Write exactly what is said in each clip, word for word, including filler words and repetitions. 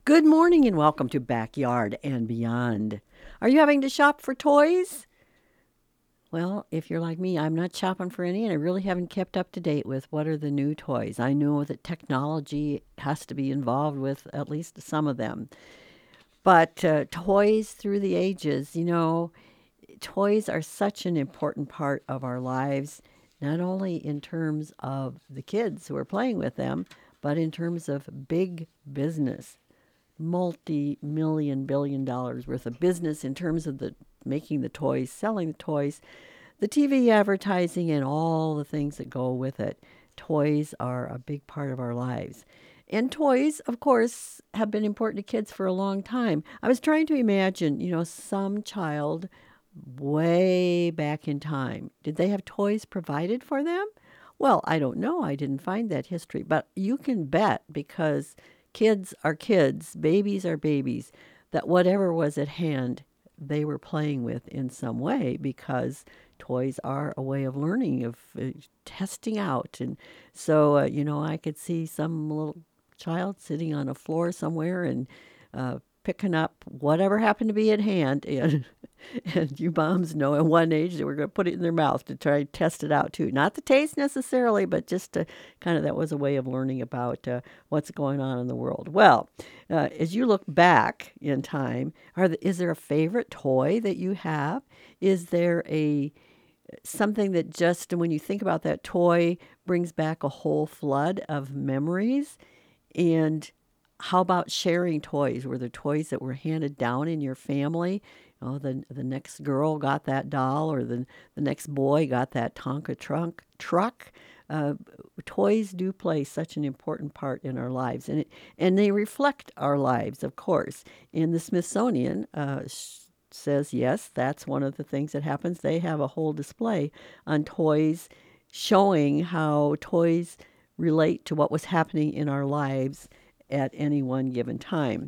Good morning and welcome to Backyard and Beyond. Are you having to shop for toys? Well, if you're like me, I'm not shopping for any and I really haven't kept up to date with what are the new toys. I know that technology has to be involved with at least some of them. But uh, toys through the ages, you know, toys are such an important part of our lives, not only in terms of the kids who are playing with them, but in terms of big business, multi-million billion dollars worth of business in terms of the making the toys, selling the toys, the T V advertising and all the things that go with it. Toys are a big part of our lives. And toys, of course, have been important to kids for a long time. I was trying to imagine, you know, some child way back in time. Did they have toys provided for them? Well, I don't know. I didn't find that history, but you can bet because kids are kids, babies are babies, that whatever was at hand, they were playing with in some way because toys are a way of learning, of uh, testing out. And so, uh, you know, I could see some little child sitting on a floor somewhere and uh, picking up whatever happened to be at hand. And and you moms know at one age they were going to put it in their mouth to try to test it out too. Not the taste necessarily, but just to kind of that was a way of learning about uh, what's going on in the world. Well, uh, as you look back in time, are the, is there a favorite toy that you have? Is there a something that just when you think about that toy brings back a whole flood of memories? And how about sharing toys? Were there toys that were handed down in your family? Oh, the the next girl got that doll, or the the next boy got that Tonka trunk truck. Uh, Toys do play such an important part in our lives, and it, and they reflect our lives, of course. And the Smithsonian uh, s- says yes, that's one of the things that happens. They have a whole display on toys, showing how toys relate to what was happening in our lives at any one given time.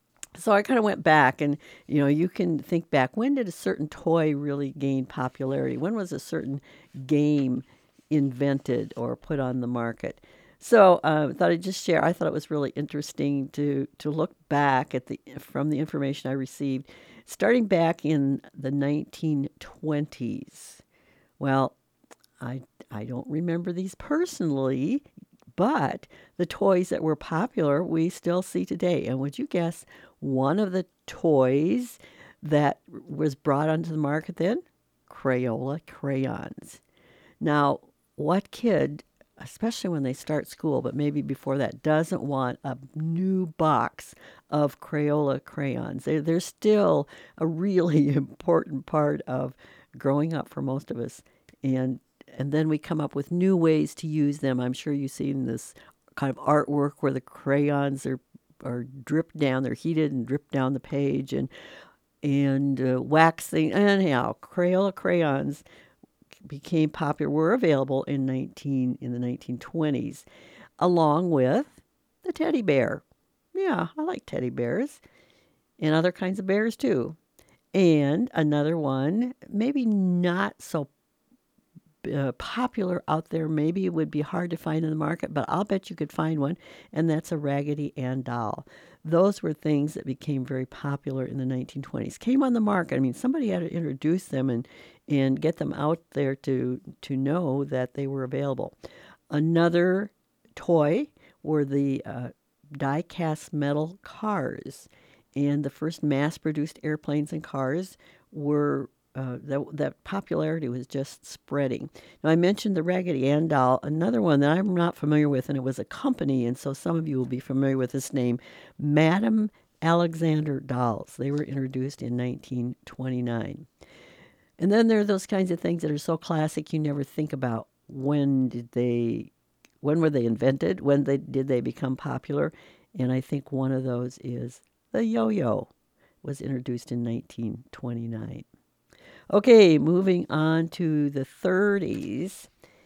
So I kind of went back and, you know, you can think back. When did a certain toy really gain popularity? When was a certain game invented or put on the market? So uh, I thought I'd just share. I thought it was really interesting to to look back at the from the information I received, starting back in the nineteen twenties. Well, I I don't remember these personally, but the toys that were popular we still see today. And would you guess one of the toys that was brought onto the market then? Crayola crayons. Now, what kid, especially when they start school, but maybe before that, doesn't want a new box of Crayola crayons? They're, they're still a really important part of growing up for most of us. And and then we come up with new ways to use them. I'm sure you've seen this kind of artwork where the crayons are are dripped down, they're heated and dripped down the page, and and uh, waxing. Anyhow, Crayola crayons became popular, were available in nineteen in the nineteen twenties, along with the teddy bear. Yeah, I like teddy bears and other kinds of bears too. And another one, maybe not so uh, popular out there. Maybe it would be hard to find in the market, but I'll bet you could find one, and that's a Raggedy Ann doll. Those were things that became very popular in the nineteen twenties. Came on the market. I mean, somebody had to introduce them and and get them out there to to know that they were available. Another toy were the uh, die-cast metal cars, and the first mass-produced airplanes and cars were uh, that, that popularity was just spreading. Now, I mentioned the Raggedy Ann doll, another one that I'm not familiar with, and it was a company, and so some of you will be familiar with this name, Madame Alexander dolls. They were introduced in nineteen twenty-nine. And then there are those kinds of things that are so classic you never think about when did they when were they invented? When they did they become popular? And I think one of those is the yo-yo was introduced in nineteen twenty-nine. Okay, moving on to the thirties.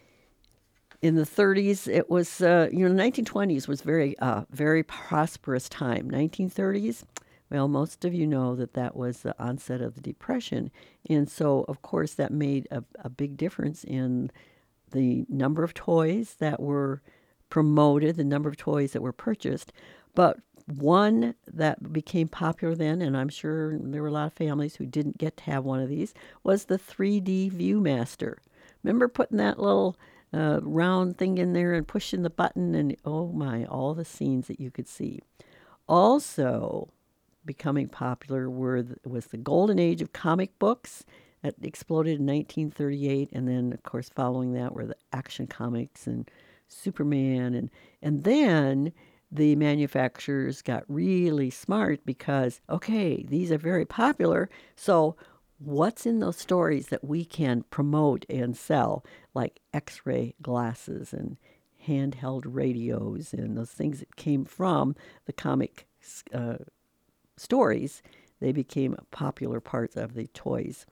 In the thirties, it was, uh, you know, nineteen twenties was very, uh, very prosperous time. nineteen thirties, well, most of you know that that was the onset of the Depression. And so, of course, that made a, a big difference in the number of toys that were promoted, the number of toys that were purchased. But One that became popular then, and I'm sure there were a lot of families who didn't get to have one of these, was the three D Viewmaster. Remember putting that little uh, round thing in there and pushing the button, and oh my, all the scenes that you could see. Also becoming popular were the, was the golden age of comic books that exploded in nineteen thirty-eight, and then of course following that were the Action Comics and Superman, and and then the manufacturers got really smart because okay, these are very popular, so what's in those stories that we can promote and sell, like X-ray glasses and handheld radios and those things that came from the comic uh, stories, they became popular parts of the toys.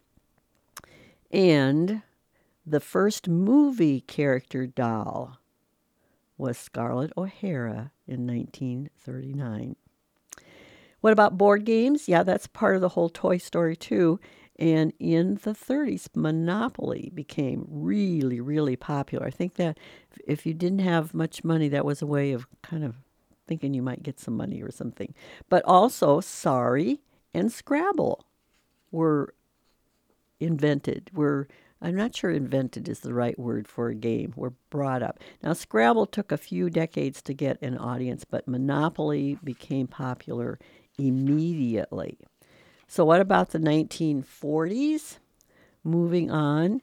And the first movie character doll was Scarlett O'Hara in nineteen thirty-nine. What about board games? Yeah, that's part of the whole toy story too. And in the thirties, Monopoly became really, really popular. I think that if you didn't have much money, that was a way of kind of thinking you might get some money or something. But also, Sorry and Scrabble were invented. Were I'm not sure invented is the right word for a game. Were brought up. Now, Scrabble took a few decades to get an audience, but Monopoly became popular immediately. So what about the nineteen forties? Moving on.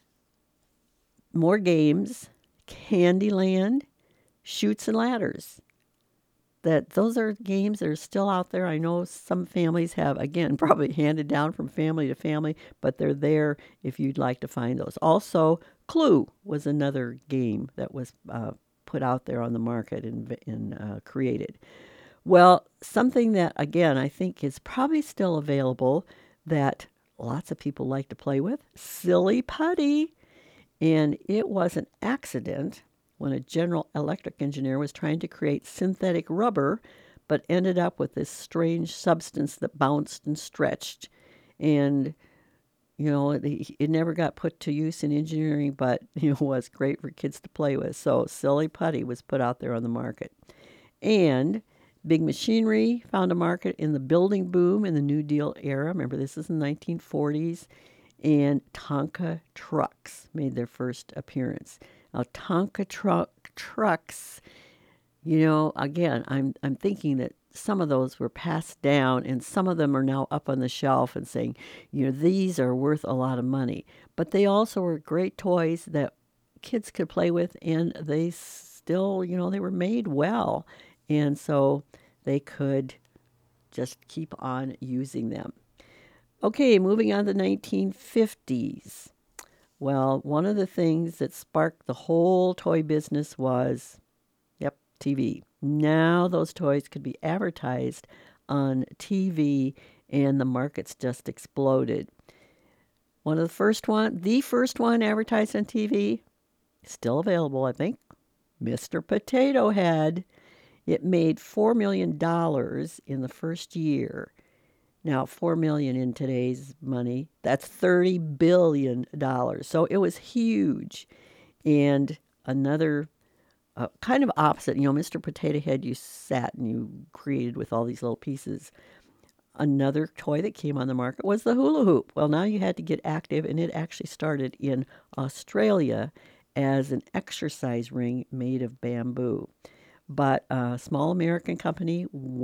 More games. Candyland, Chutes and Ladders. That those are games that are still out there. I know some families have, again, probably handed down from family to family, but they're there if you'd like to find those. Also, Clue was another game that was uh, put out there on the market and, and uh, created. Well, something that, again, I think is probably still available that lots of people like to play with, Silly Putty. And it was an accident when a General Electric engineer was trying to create synthetic rubber, but ended up with this strange substance that bounced and stretched. And, you know, it, it never got put to use in engineering, but you know, was great for kids to play with. So Silly Putty was put out there on the market. And Big Machinery found a market in the building boom in the New Deal era. Remember, this is in the nineteen forties. And Tonka trucks made their first appearance. Now, Tonka truck trucks, you know, again, I'm I'm thinking that some of those were passed down, and some of them are now up on the shelf and saying, you know, these are worth a lot of money. But they also were great toys that kids could play with, and they still, you know, they were made well, and so they could just keep on using them. Okay, moving on to the nineteen fifties. Well, one of the things that sparked the whole toy business was, yep, T V. Now those toys could be advertised on T V, and the markets just exploded. One of the first one, the first one advertised on T V, still available, I think, Mister Potato Head. It made four million dollars in the first year. Now, four million dollars in today's money, that's thirty billion dollars. So it was huge. And another uh, kind of opposite, you know, Mister Potato Head, you sat and you created with all these little pieces. Another toy that came on the market was the hula hoop. Well, now you had to get active, and it actually started in Australia as an exercise ring made of bamboo. But a small American company,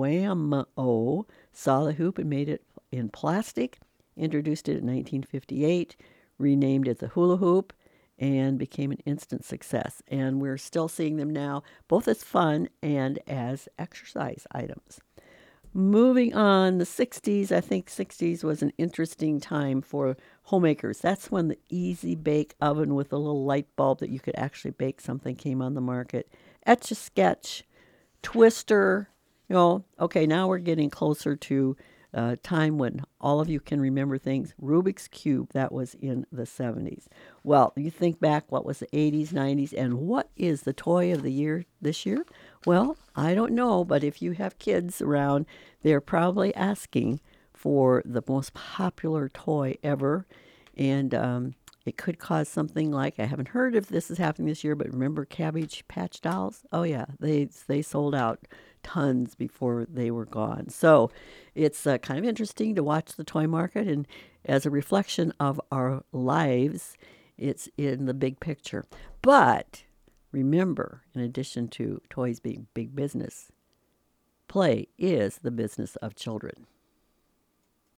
Wham-O, saw the hoop and made it in plastic, introduced it in nineteen fifty-eight, renamed it the hula hoop, and became an instant success. And we're still seeing them now, both as fun and as exercise items. Moving on, the sixties, I think sixties was an interesting time for homemakers. That's when the Easy Bake Oven with a little light bulb that you could actually bake something came on the market. Etch-a-Sketch, Twister, you know, okay, now we're getting closer to a time when all of you can remember things. Rubik's Cube, that was in the seventies. Well, you think back, what was the eighties, nineties, and what is the toy of the year this year? Well, I don't know, but if you have kids around, they're probably asking for the most popular toy ever. And um, it could cause something like, I haven't heard if this is happening this year, but remember Cabbage Patch Dolls? Oh, yeah, they they sold out tons before they were gone. So it's uh, kind of interesting to watch the toy market, and as a reflection of our lives, it's in the big picture. But remember, in addition to toys being big business, play is the business of children.